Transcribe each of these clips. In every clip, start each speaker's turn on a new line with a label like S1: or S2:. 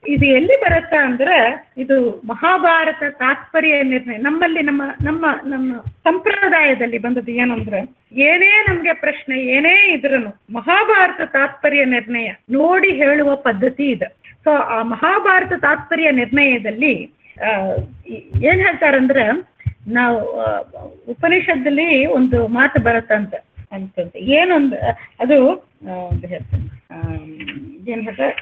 S1: ಇದು ಎಲ್ಲಿ ಬರುತ್ತಾ ಅಂದ್ರೆ ಇದು ಮಹಾಭಾರತ ತಾತ್ಪರ್ಯ ನಿರ್ಣಯ. ನಮ್ಮಲ್ಲಿ ನಮ್ಮ ನಮ್ಮ ನಮ್ಮ ಸಂಪ್ರದಾಯದಲ್ಲಿ ಬಂದದ್ದು ಏನಂದ್ರೆ, ಏನೇ ನಮ್ಗೆ ಪ್ರಶ್ನೆ ಏನೇ ಇದ್ರೂ ಮಹಾಭಾರತ ತಾತ್ಪರ್ಯ ನಿರ್ಣಯ ನೋಡಿ ಹೇಳುವ ಪದ್ಧತಿ ಇದೆ. ಸೊ ಆ ಮಹಾಭಾರತ ತಾತ್ಪರ್ಯ ನಿರ್ಣಯದಲ್ಲಿ ಏನ್ ಹೇಳ್ತಾರಂದ್ರೆ, ನಾವು ಉಪನಿಷತ್ತಲ್ಲಿ ಒಂದು ಮಾತು ಬರುತ್ತಂತ ಅಂತಂತೆ. ಏನೊಂದು ಅದು ಹೇಳ್ತೇನೆ, ಏನ್ ಹೇಳ್ತಾರೆ,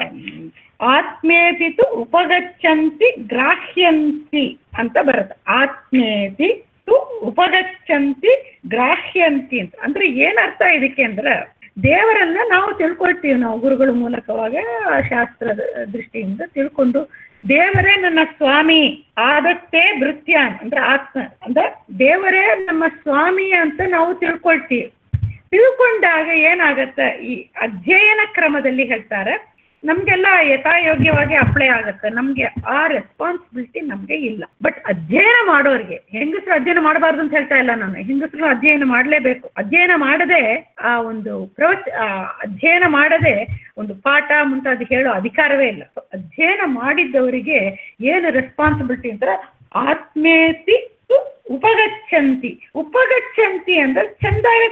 S1: ಆತ್ಮೇತಿತು ಉಪಗಚ್ಚಂತಿ ಗ್ರಾಹ್ಯಂತಿ ಅಂತ ಬರುತ್ತೆ. ಆತ್ಮೇತಿ ತು ಉಪಗಚ್ಚಂತಿ ಗ್ರಾಹ್ಯಂತಿ ಅಂತ ಅಂದ್ರೆ ಏನರ್ಥ ಇದಕ್ಕೆ ಅಂದ್ರೆ, ದೇವರನ್ನ ನಾವು ತಿಳ್ಕೊಳ್ತೀವಿ, ನಾವು ಗುರುಗಳ ಮೂಲಕವಾಗ ಶಾಸ್ತ್ರದ ದೃಷ್ಟಿಯಿಂದ ತಿಳ್ಕೊಂಡು ದೇವರೇ ನನ್ನ ಸ್ವಾಮಿ ಆದತ್ತೇ ಭೃತ್ಯಾನ್ ಅಂದ್ರೆ ಆತ್ಮ ಅಂದ್ರೆ ದೇವರೇ ನಮ್ಮ ಸ್ವಾಮಿ ಅಂತ ನಾವು ತಿಳ್ಕೊಳ್ತೀವಿ. ತಿಳ್ಕೊಂಡಾಗ ಏನಾಗತ್ತೆ, ಈ ಅಧ್ಯಯನ ಕ್ರಮದಲ್ಲಿ ಹೇಳ್ತಾರೆ ನಮ್ಗೆಲ್ಲ ಯಥಾಯೋಗ್ಯವಾಗಿ ಅಪ್ಲೈ ಆಗತ್ತೆ. ನಮ್ಗೆ ಆ ರೆಸ್ಪಾನ್ಸಿಬಿಲಿಟಿ ನಮ್ಗೆ ಇಲ್ಲ. ಬಟ್ ಅಧ್ಯಯನ ಮಾಡೋರಿಗೆ, ಹೆಂಗಸರು ಅಧ್ಯಯನ ಮಾಡಬಾರ್ದು ಅಂತ ಹೇಳ್ತಾ ಇಲ್ಲ ನಾನು, ಹೆಂಗಸರು ಅಧ್ಯಯನ ಮಾಡಲೇಬೇಕು. ಅಧ್ಯಯನ ಮಾಡದೆ ಆ ಒಂದು ಅಧ್ಯಯನ ಮಾಡದೆ ಒಂದು ಪಾಠ ಮುಂತಾದ ಹೇಳೋ ಅಧಿಕಾರವೇ ಇಲ್ಲ. ಅಧ್ಯಯನ ಮಾಡಿದ್ದವರಿಗೆ ಏನು ರೆಸ್ಪಾನ್ಸಿಬಿಲಿಟಿ ಅಂದ್ರೆ, ಆತ್ಮೇತಿ ಉಪಗಚ್ಚಂತಿ. ಉಪಗಚ್ಚಂತಿ ಅಂದ್ರೆ ಚಂದಾಗ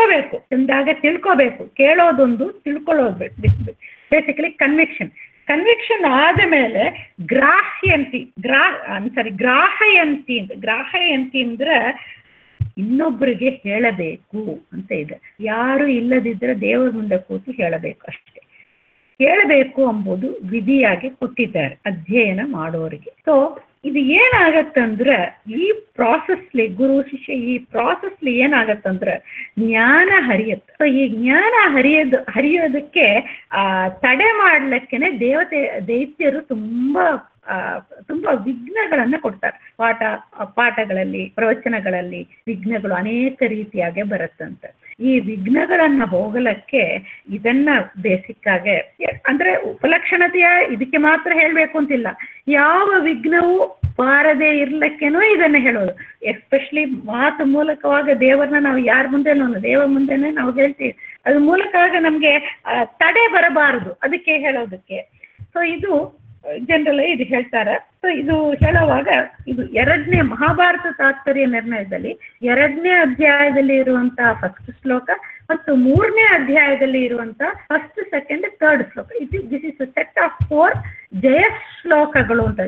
S1: ತಿಳ್ಕೋಬೇಕು. ಕೇಳೋದೊಂದು, ತಿಳ್ಕೊಳ್ಳೋದು ಬೇಸಿಕಲಿ ಕನ್ವಿಕ್ಷನ್ ಆದ ಮೇಲೆ ಗ್ರಾಹ್ಯಂತಿ ಗ್ರಾಹಯಂತಿ ಅಂದ್ರೆ ಇನ್ನೊಬ್ಬರಿಗೆ ಹೇಳಬೇಕು ಅಂತ ಇದೆ. ಯಾರು ಇಲ್ಲದಿದ್ರೆ ದೇವರ ಮುಂದೆ ಕೂತು ಹೇಳಬೇಕು ಅಷ್ಟೇ. ಹೇಳಬೇಕು ಎಂಬುದು ವಿಧಿಯಾಗಿ ಕೊಟ್ಟಿದ್ದಾರೆ ಅಧ್ಯಯನ ಮಾಡೋರಿಗೆ. ಸೊ ಇದು ಏನಾಗತ್ತಂದ್ರೆ, ಈ ಪ್ರಾಸೆಸ್ಲಿ ಗುರು ಶಿಷ್ಯ ಈ ಪ್ರಾಸೆಸ್ಲಿ ಏನಾಗತ್ತಂದ್ರೆ ಜ್ಞಾನ ಹರಿಯತ್ತೆ. ಸೊ ಈ ಜ್ಞಾನ ಹರಿಯೋದಕ್ಕೆ ತಡೆ ಮಾಡ್ಲಿಕ್ಕೇನೆ ದೈತ್ಯರು ತುಂಬಾ ವಿಘ್ನಗಳನ್ನ ಕೊಡ್ತಾರೆ. ಪಾಠಗಳಲ್ಲಿ ಪ್ರವಚನಗಳಲ್ಲಿ ವಿಘ್ನಗಳು ಅನೇಕ ರೀತಿಯಾಗಿ ಬರುತ್ತಂತೆ. ಈ ವಿಘ್ನಗಳನ್ನ ಹೋಗಲಕ್ಕೆ ಇದನ್ನ ಬೇಸಿಕ್ ಆಗಿ ಅಂದ್ರೆ ಉಪಲಕ್ಷಣತೆಯ ಇದಕ್ಕೆ ಮಾತ್ರ ಹೇಳ್ಬೇಕು ಅಂತಿಲ್ಲ, ಯಾವ ವಿಘ್ನವೂ ಬಾರದೆ ಇರ್ಲಿಕ್ಕೇನೋ ಇದನ್ನ ಹೇಳೋದು. ಎಸ್ಪೆಷಲಿ ಮಾತು ಮೂಲಕವಾಗ ದೇವರನ್ನ ನಾವು ಯಾರ ಮುಂದೆನೋ ದೇವರ ಮುಂದೆನೆ ನಾವು ಹೇಳ್ತೀವಿ, ಅದ್ರ ಮೂಲಕವಾಗ ನಮ್ಗೆ ತಡೆ ಬರಬಾರದು ಅದಕ್ಕೆ ಹೇಳೋದಕ್ಕೆ. ಸೊ ಇದು ಜನರಲ್ ಇದು ಹೇಳ್ತಾರೆ. ಸೊ ಇದು ಹೇಳುವಾಗ ಇದು 2ನೇ ಮಹಾಭಾರತ ತಾತ್ಪರ್ಯ ನಿರ್ಣಯದಲ್ಲಿ 2ನೇ ಅಧ್ಯಾಯದಲ್ಲಿ ಇರುವಂತಹ ಫಸ್ಟ್ ಶ್ಲೋಕ ಮತ್ತು 3ನೇ ಅಧ್ಯಾಯದಲ್ಲಿ ಇರುವಂತಹ ಫಸ್ಟ್, ಸೆಕೆಂಡ್, ಥರ್ಡ್ ಶ್ಲೋಕ. ದಿಸ್ ಇಸ್ ಸೆಟ್ ಆಫ್ 4 ಜಯ ಶ್ಲೋಕಗಳು ಅಂತ.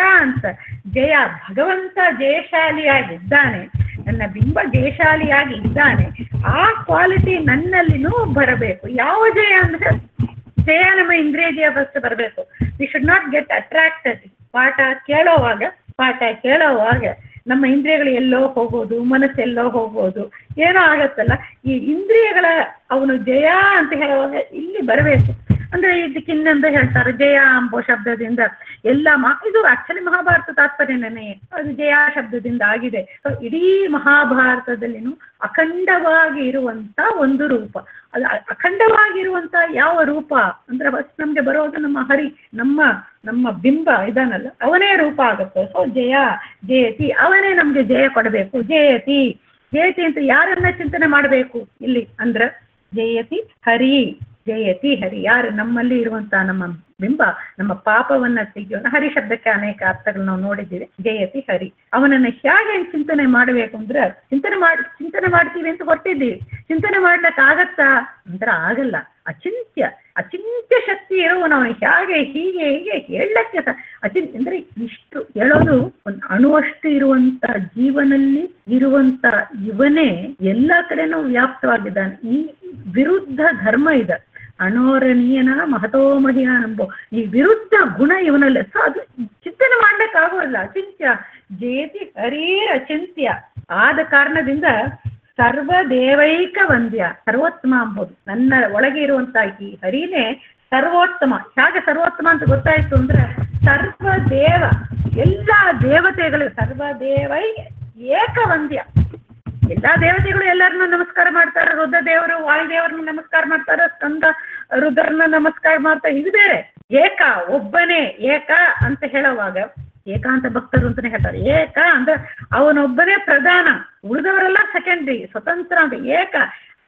S1: ಜಯ ಭಗವಂತ ಜಯಶಾಲಿಯಾಗಿದ್ದಾನೆ, ನನ್ನ ಬಿಂಬ ಜಯಶಾಲಿಯಾಗಿ ಇದ್ದಾನೆ, ಆ ಕ್ವಾಲಿಟಿ ನನ್ನಲ್ಲಿನೂ ಬರಬೇಕು. ಯಾವ ಜಯ ಅಂದ್ರೆ ಜಯ ನಮ್ಮ ಇಂದ್ರಿಯ ಜಯ ಫಸ್ಟ್ ಬರಬೇಕು. We should not get attracted. ಪಾಠ ಕೇಳೋವಾಗ ನಮ್ಮ ಇಂದ್ರಿಯಗಳು ಎಲ್ಲೋ ಹೋಗೋದು, ಮನಸ್ಸೆಲ್ಲೋ ಹೋಗೋದು ಏನೋ ಆಗತ್ತಲ್ಲ. ಈ ಇಂದ್ರಿಯಗಳ ಅವನು ಜಯ ಅಂತ ಹೇಳುವಾಗ ಇಲ್ಲಿ ಬರಬೇಕು. ಅಂದ್ರೆ ಇದಕ್ಕೆ ಇನ್ನೊಂದು ಹೇಳ್ತಾರೆ, ಜಯ ಎಂಬ ಶಬ್ದದಿಂದ ಎಲ್ಲ ಇದು ಆಕ್ಚುಲಿ ಮಹಾಭಾರತ ತಾತ್ಪರ್ಯನೇ ಅದು ಜಯ ಶಬ್ದದಿಂದ ಆಗಿದೆ. ಇಡೀ ಮಹಾಭಾರತದಲ್ಲಿನೂ ಅಖಂಡವಾಗಿ ಇರುವಂತ ಒಂದು ರೂಪ. ಅದು ಅಖಂಡವಾಗಿರುವಂತ ಯಾವ ರೂಪ ಅಂದ್ರೆ ಫಸ್ಟ್ ನಮ್ಗೆ ಬರೋದು ನಮ್ಮ ಹರಿ, ನಮ್ಮ ಬಿಂಬ ಇದಾನಲ್ಲ ಅವನೇ ರೂಪ ಆಗುತ್ತೆ. ಸೊ ಜಯತಿ ಅವನೇ ನಮ್ಗೆ ಜಯ ಕೊಡಬೇಕು. ಜಯತಿ ಅಂತ ಯಾರನ್ನ ಚಿಂತನೆ ಮಾಡಬೇಕು ಇಲ್ಲಿ ಅಂದ್ರೆ ಜಯತಿ ಹರಿ ಯಾರು ನಮ್ಮಲ್ಲಿ ಇರುವಂತ ನಮ್ಮ ಬಿಂಬ, ನಮ್ಮ ಪಾಪವನ್ನ ತೆಗೆಯೋಣ. ಹರಿ ಶಬ್ದಕ್ಕೆ ಅನೇಕ ಅರ್ಥಗಳು ನಾವು ನೋಡಿದ್ದೀವಿ. ಜಯತಿ ಹರಿ, ಅವನನ್ನ ಹೇಗೆ ಚಿಂತನೆ ಮಾಡಬೇಕು ಅಂದ್ರೆ ಚಿಂತನೆ ಮಾಡ್ತೀವಿ ಅಂತ ಹೊರಟಿದ್ದೀವಿ. ಚಿಂತನೆ ಮಾಡ್ಲಿಕ್ಕೆ ಆಗತ್ತಾ ಅಂದ್ರೆ ಆಗಲ್ಲ. ಅಚಿಂತ್ಯ ಶಕ್ತಿ ಇರುವನು ಅವನು ಹೀಗೆ ಹೇಳಕ್ಕೆ ಅಂದ್ರೆ ಇಷ್ಟು ಹೇಳೋದು ಒಂದು ಅಣುವಷ್ಟು ಇರುವಂತ ಜೀವನಲ್ಲಿ ಇರುವಂತ ಇವನೇ ಎಲ್ಲಾ ಕಡೆನೂ ವ್ಯಾಪ್ತವಾಗಿದ್ದಾನೆ. ಈ ವಿರುದ್ಧ ಧರ್ಮ ಇದೆ, ಅಣೋರಣೀಯನ ಮಹತೋ ಮಹಿಯಾನಂಬೋ ಈ ವಿರುದ್ಧ ಗುಣ ಇವನಲ್ಲಿ. ಸೊ ಅದು ಚಿಂತನೆ ಮಾಡ್ಲಿಕ್ಕಾಗೋಲ್ಲ. ಅಚಿಂತ್ಯ ಜಯತಿ ಹರೀರ ಅಚಿಂತ್ಯ ಆದ ಕಾರಣದಿಂದ ಸರ್ವದೇವೈಕ ವಂದ್ಯ ಸರ್ವೋತ್ತಮ ಅಂಬೋದು. ನನ್ನ ಒಳಗೆ ಇರುವಂತ ಈ ಹರಿನೇ ಸರ್ವೋತ್ತಮ. ಹೇಗೆ ಸರ್ವೋತ್ತಮ ಅಂತ ಗೊತ್ತಾಯ್ತು ಅಂದ್ರೆ ಸರ್ವದೇವ ಎಲ್ಲಾ ದೇವತೆಗಳು ಸರ್ವದೇವೈ ಏಕವಂದ್ಯ. ಎಲ್ಲಾ ದೇವತೆಗಳು ಎಲ್ಲರನ್ನೂ ನಮಸ್ಕಾರ ಮಾಡ್ತಾರೆ. ರುದ್ರ ದೇವರು ವಾಯುದೇವರನ್ನ ನಮಸ್ಕಾರ ಮಾಡ್ತಾರೆ, ಸ್ಕಂದ ರುದ್ರನ ನಮಸ್ಕಾರ ಮಾಡ್ತಾರೆ. ಇದು ಬೇರೆ. ಏಕ ಒಬ್ಬನೇ ಏಕ ಅಂತ ಹೇಳುವಾಗ ಏಕಾಂತ ಭಕ್ತರು ಅಂತಾನೆ ಹೇಳ್ತಾರೆ. ಏಕ ಅಂದ್ರೆ ಅವನೊಬ್ಬನೇ ಪ್ರಧಾನ, ಉಳಿದವರೆಲ್ಲ ಸೆಕೆಂಡ್ರಿ ಸ್ವತಂತ್ರ ಅಂತ. ಏಕ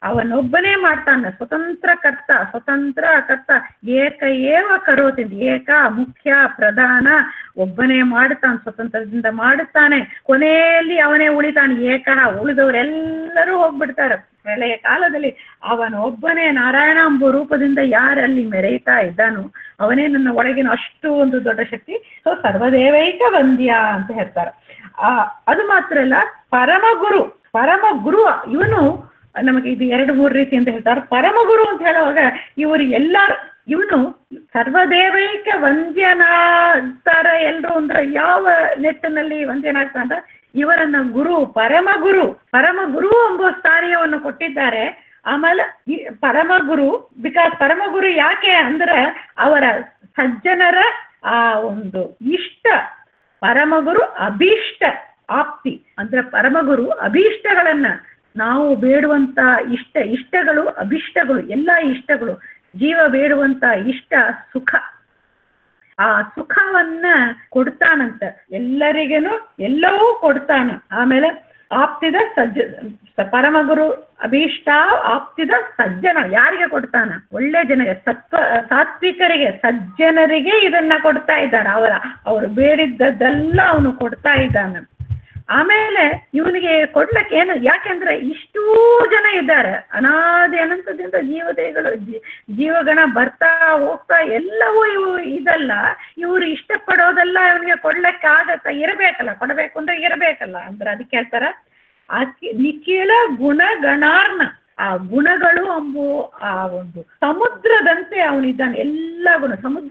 S1: ಅವನೊಬ್ಬನೇ ಮಾಡ್ತಾನೆ, ಸ್ವತಂತ್ರ ಕರ್ತ ಏಕ ಏವ ಕರೋತಿ, ಏಕ ಮುಖ್ಯ ಪ್ರಧಾನ, ಒಬ್ಬನೇ ಮಾಡ್ತಾನೆ, ಸ್ವತಂತ್ರದಿಂದ ಮಾಡುತ್ತಾನೆ, ಕೊನೆಯಲ್ಲಿ ಅವನೇ ಉಳಿತಾನೆ. ಏಕ, ಉಳಿದವರೆಲ್ಲರೂ ಹೋಗ್ಬಿಡ್ತಾರೆ. ಪ್ರಳಯ ಕಾಲದಲ್ಲಿ ಅವನೊಬ್ಬನೇ ನಾರಾಯಣ ಎಂಬ ರೂಪದಿಂದ ಯಾರಲ್ಲಿ ಮೆರೆಯುತ್ತಾ ಇದ್ದಾನೋ ಅವನೇ ನನ್ನ ಒಳಗಿನ ಅಷ್ಟು ಒಂದು ದೊಡ್ಡ ಶಕ್ತಿ. ಸೊ ಸರ್ವದೇವೈಕ ವಂದ್ಯ ಅಂತ ಹೇಳ್ತಾರೆ. ಅದು ಮಾತ್ರ ಅಲ್ಲ, ಪರಮಗುರು ಇವನು ನಮಗೆ ಇದು 2-3 ರೀತಿ ಅಂತ ಹೇಳ್ತಾರೆ. ಪರಮಗುರು ಅಂತ ಹೇಳುವಾಗ ಇವನು ಸರ್ವದೇವೈಕ ವಂದ್ಯನಾಗ್ತಾರ ಎಲ್ರು ಅಂದ್ರೆ ಯಾವ ನೆಟ್ಟಿನಲ್ಲಿ ವಂದ್ಯನಾಗ್ತಾರ ಅಂತ ಇವರನ್ನ ಪರಮಗುರು ಎಂಬ ಸ್ಥಾನವನ್ನು ಕೊಟ್ಟಿದ್ದಾರೆ. ಆಮೇಲೆ ಪರಮಗುರು ಯಾಕೆ ಅಂದ್ರೆ ಅವರ ಸಜ್ಜನರ ಆ ಒಂದು ಇಷ್ಟ, ಪರಮಗುರು ಅಭೀಷ್ಟ ಆಪ್ತಿ ಅಂದ್ರೆ ಪರಮಗುರು ಅಭೀಷ್ಟಗಳನ್ನ ನಾವು ಬೇಡುವಂತ ಇಷ್ಟಗಳು ಅಭಿಷ್ಟಗಳು ಎಲ್ಲ ಇಷ್ಟಗಳು, ಜೀವ ಬೇಡುವಂತ ಇಷ್ಟ ಸುಖ, ಆ ಸುಖವನ್ನ ಕೊಡ್ತಾನಂತ ಎಲ್ಲರಿಗೇನು, ಎಲ್ಲವೂ ಕೊಡ್ತಾನ. ಆಮೇಲೆ ಆಪ್ತಿದ ಪರಮಗುರು ಅಭೀಷ್ಟ ಆಪ್ತಿದ ಸಜ್ಜನ ಯಾರಿಗೆ ಕೊಡ್ತಾನ? ಒಳ್ಳೆ ಜನರಿಗೆ, ಸಾತ್ವಿಕರಿಗೆ, ಸಜ್ಜನರಿಗೆ ಇದನ್ನ ಕೊಡ್ತಾ ಇದ್ದಾನೆ. ಅವರು ಬೇಡಿದ್ದೆಲ್ಲ ಅವನು ಕೊಡ್ತಾ ಇದ್ದಾನೆ. ಆಮೇಲೆ ಇವನಿಗೆ ಕೊಡ್ಲಿಕ್ಕೆ ಏನು, ಯಾಕೆಂದ್ರೆ ಇಷ್ಟೂ ಜನ ಇದ್ದಾರೆ, ಅನಾದಿ ಅನಂತದಿಂದ ಜೀವಗಣ ಬರ್ತಾ ಹೋಗ್ತಾ ಎಲ್ಲವೂ ಇದಲ್ಲ, ಇವರು ಇಷ್ಟಪಡೋದೆಲ್ಲ ಇವನಿಗೆ ಕೊಡ್ಲಿಕ್ಕೆ ಆಗತ್ತ, ಇರಬೇಕಲ್ಲ, ಕೊಡಬೇಕು ಅಂದ್ರೆ ಇರಬೇಕಲ್ಲ ಅಂದ್ರೆ ಅದಕ್ಕೆ ಹೇಳ್ತಾರ ನಿಖಿಲ ಗುಣಗಣಾರ್ನ. ಆ ಗುಣಗಳು ಎಂಬು ಆ ಒಂದು ಸಮುದ್ರದಂತೆ ಅವನಿದ್ದಾನೆ. ಎಲ್ಲ ಗುಣ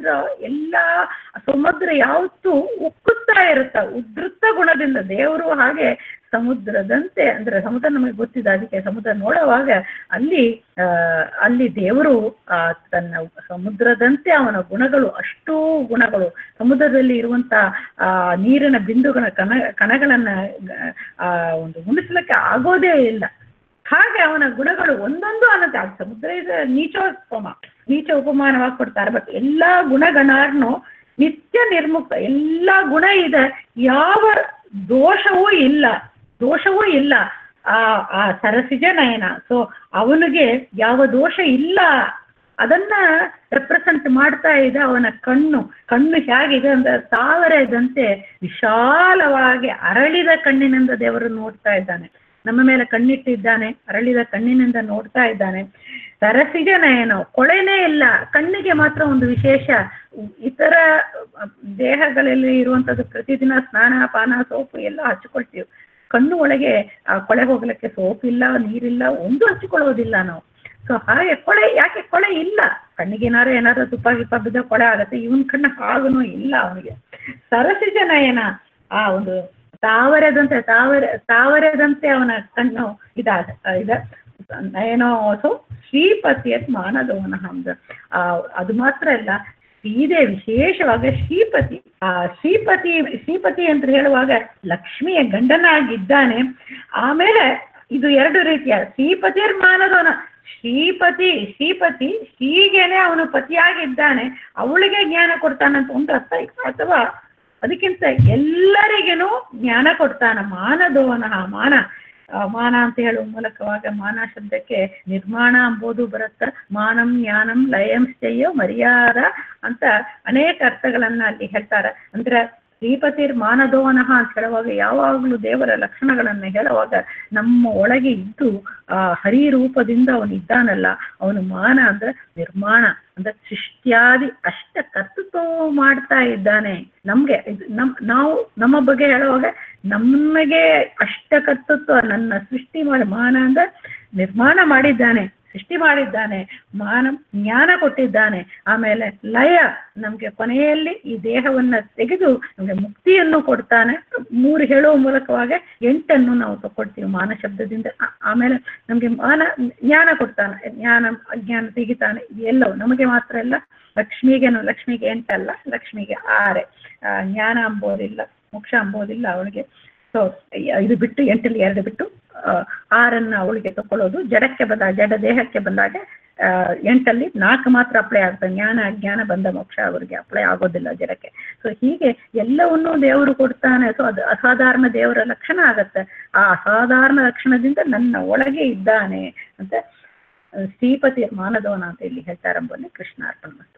S1: ಸಮುದ್ರ ಯಾವತ್ತೂ ಉಕ್ಕುತ್ತಾ ಇರುತ್ತ, ಉದ್ಧೃತ ಗುಣದಿಂದ. ದೇವರು ಹಾಗೆ ಸಮುದ್ರದಂತೆ ಅಂದ್ರೆ ಸಮುದ್ರ ನಮಗೆ ಗೊತ್ತಿದೆ, ಅದಕ್ಕೆ ಸಮುದ್ರ ನೋಡುವಾಗ ಅಲ್ಲಿ ದೇವರು ತನ್ನ ಸಮುದ್ರದಂತೆ ಅವನ ಗುಣಗಳು, ಅಷ್ಟೂ ಗುಣಗಳು, ಸಮುದ್ರದಲ್ಲಿ ಇರುವಂತ ನೀರಿನ ಬಿಂದುಗಳ ಕಣಗಳನ್ನ ಒಂದು ಉಣಿಸ್ಲಿಕ್ಕೆ ಆಗೋದೇ ಇಲ್ಲ. ಹಾಗೆ ಅವನ ಗುಣಗಳು ಒಂದೊಂದು ಅನ್ನೋದು ಸಮುದ್ರ ಇದೆ ನೀಚ ಉಪಮಾನವಾಗಿ ಕೊಡ್ತಾರೆ. ಬಟ್ ಎಲ್ಲಾ ಗುಣಗಣಾರ್ನು ನಿತ್ಯ ನಿರ್ಮುಕ್ತ, ಎಲ್ಲಾ ಗುಣ ಇದೆ, ಯಾವ ದೋಷವೂ ಇಲ್ಲ. ಆ ಸರಸಿಜ ನಯನ. ಸೊ ಅವನಿಗೆ ಯಾವ ದೋಷ ಇಲ್ಲ, ಅದನ್ನ ರೆಪ್ರೆಸೆಂಟ್ ಮಾಡ್ತಾ ಇದೆ ಅವನ ಕಣ್ಣು ಹೇಗಿದೆ ಅಂದ್ರೆ ತಾವರೆದಂತೆ ವಿಶಾಲವಾಗಿ ಅರಳಿದ ಕಣ್ಣಿನಿಂದ ದೇವರು ನೋಡ್ತಾ ಇದ್ದಾನೆ. ನಮ್ಮ ಮೇಲೆ ಕಣ್ಣಿಟ್ಟಿದ್ದಾನೆ, ಅರಳಿದ ಕಣ್ಣಿನಿಂದ ನೋಡ್ತಾ ಇದ್ದಾನೆ. ಸರಸಿಜ ನಯನ, ಕೊಳೆನೇ ಇಲ್ಲ, ಕಣ್ಣಿಗೆ ಮಾತ್ರ ಒಂದು ವಿಶೇಷ. ಇತರ ದೇಹಗಳಲ್ಲಿ ಇರುವಂತದ್ದು ಪ್ರತಿದಿನ ಸ್ನಾನ ಪಾನ ಸೋಪು ಎಲ್ಲ ಹಚ್ಕೊಳ್ತೀವಿ, ಕಣ್ಣು ಒಳಗೆ ಕೊಳೆ ಹೋಗ್ಲಿಕ್ಕೆ ಸೋಪಿಲ್ಲ, ನೀರಿಲ್ಲ, ಒಂದು ಹಚ್ಕೊಳ್ಳೋದಿಲ್ಲ ನಾವು. ಸೊ ಹಾಗೆ ಯಾಕೆ ಕೊಳೆ ಇಲ್ಲ, ಕಣ್ಣಿಗೆ ಏನಾದ್ರು ತುಪ್ಪ ಗಿಪ್ಪ ಬಿದ್ದ ಕೊಳೆ ಆಗತ್ತೆ, ಇವನ್ ಕಣ್ಣ ಹಾಗನೂ ಇಲ್ಲ ಅವನಿಗೆ. ಸರಸಿಜ ನಯನ, ಆ ಒಂದು ತಾವರೆದಂತೆ ಅವನ ಕಣ್ಣು ಇದೆ ನಯನೋ ಸೊ ಶ್ರೀಪತಿಯತ್ ಮಾನದವನ ಹಂದ. ಅದು ಮಾತ್ರ ಅಲ್ಲ, ಇದೇ ವಿಶೇಷವಾಗಿ ಶ್ರೀಪತಿ ಅಂತ ಹೇಳುವಾಗ ಲಕ್ಷ್ಮಿಯ ಗಂಡನಾಗಿದ್ದಾನೆ. ಆಮೇಲೆ ಇದು 2 ರೀತಿಯ ಶ್ರೀಪತಿಯರ್ ಮಾನದವನ. ಶ್ರೀಪತಿ ಶ್ರೀಗೇನೆ ಅವನು ಪತಿಯಾಗಿದ್ದಾನೆ, ಅವಳಿಗೆ ಜ್ಞಾನ ಕೊಡ್ತಾನಂತ ಒಂದು ಅರ್ಥ. ಅಥವಾ ಅದಕ್ಕಿಂತ ಎಲ್ಲರಿಗೇನು ಜ್ಞಾನ ಕೊಡ್ತಾನ. ಮಾನದೋನ, ಮಾನ ಅಂತ ಹೇಳುವ ಮೂಲಕವಾಗ ಮಾನ ಶಬ್ದಕ್ಕೆ ನಿರ್ಮಾಣ ಎಂಬುದು ಬರುತ್ತೆ. ಮಾನಂ ಜ್ಞಾನಂ ಲಯಂ ಸ್ಥೇಯೋ ಮರ್ಯಾದ ಅಂತ ಅನೇಕ ಅರ್ಥಗಳನ್ನ ಅಲ್ಲಿ ಹೇಳ್ತಾರೆ. ಅಂದ್ರೆ ಶ್ರೀಪತಿರ್ ಮಾನದೋನಃ ಅಂತ ಹೇಳುವಾಗ ಯಾವಾಗಲೂ ದೇವರ ಲಕ್ಷಣಗಳನ್ನ ಹೇಳುವಾಗ ನಮ್ಮ ಒಳಗೆ ಇದ್ದು ಹರಿರೂಪದಿಂದ ಅವನಿದ್ದಾನಲ್ಲ, ಅವನು ಮಾನ ಅಂದ್ರೆ ನಿರ್ಮಾಣ ಅಂದ್ರೆ ಸೃಷ್ಟಿಯಾದಿ ಅಷ್ಟ ಕರ್ತೃತ್ವ ಮಾಡ್ತಾ ಇದ್ದಾನೆ. ನಮ್ಗೆ ನಮ್ಮ ಬಗ್ಗೆ ಹೇಳುವಾಗ ನಮಗೆ ಅಷ್ಟ ಕರ್ತೃತ್ವ, ನನ್ನ ಸೃಷ್ಟಿ ಮಾಡಿ, ಮಾನ ಅಂದ್ರೆ ನಿರ್ಮಾಣ ಮಾಡಿದ್ದಾನೆ, ಸೃಷ್ಟಿ ಮಾಡಿದ್ದಾನೆ, ಜ್ಞಾನ ಕೊಟ್ಟಿದ್ದಾನೆ. ಆಮೇಲೆ ಲಯ, ನಮ್ಗೆ ಕೊನೆಯಲ್ಲಿ ಈ ದೇಹವನ್ನ ತೆಗೆದು ನಮ್ಗೆ ಮುಕ್ತಿಯನ್ನು ಕೊಡ್ತಾನೆ. 3 ಹೇಳುವ ಮೂಲಕವಾಗ 8 ನಾವು ತಗೊಳ್ತೀವಿ ಮಾನ ಶಬ್ದದಿಂದ. ಆಮೇಲೆ ನಮ್ಗೆ ಜ್ಞಾನ ಕೊಡ್ತಾನೆ, ಅಜ್ಞಾನ ತೆಗಿತಾನೆ. ಎಲ್ಲವೂ ನಮಗೆ ಮಾತ್ರ ಅಲ್ಲ, ಲಕ್ಷ್ಮಿಗೆ 8 ಅಲ್ಲ, ಲಕ್ಷ್ಮಿಗೆ 6. ಜ್ಞಾನ ಅಂಬೋದಿಲ್ಲ, ಮೋಕ್ಷ ಅಂಬೋದಿಲ್ಲ ಅವಳಿಗೆ. ಸೊ ಇದು ಬಿಟ್ಟು 8ರಲ್ಲಿ 2 ಬಿಟ್ಟು 6 ಅವಳಿಗೆ ತಗೊಳ್ಳೋದು. ಜಡ ದೇಹಕ್ಕೆ ಬಂದಾಗ 8ರಲ್ಲಿ 4 ಮಾತ್ರ ಅಪ್ಲೈ ಆಗ್ತದೆ. ಜ್ಞಾನ ಅಜ್ಞಾನ ಬಂದ ಮೋಕ್ಷ ಅವರಿಗೆ ಅಪ್ಲೈ ಆಗೋದಿಲ್ಲ ಜಡಕ್ಕೆ. ಸೊ ಹೀಗೆ ಎಲ್ಲವನ್ನೂ ದೇವರು ಕೊಡ್ತಾನೆ. ಸೊ ಅದು ಅಸಾಧಾರಣ ದೇವರ ಲಕ್ಷಣ ಆಗತ್ತೆ. ಆ ಅಸಾಧಾರಣ ಲಕ್ಷಣದಿಂದ ನನ್ನ ಒಳಗೆ ಇದ್ದಾನೆ ಅಂತ ಶ್ರೀಪತಿ ಮಾನದವನ ಅಂತ ಇಲ್ಲಿ ಹೇಳ್ತಾರಂಬಲ್ಲಿ ಕೃಷ್ಣಾರ್ಪಣ.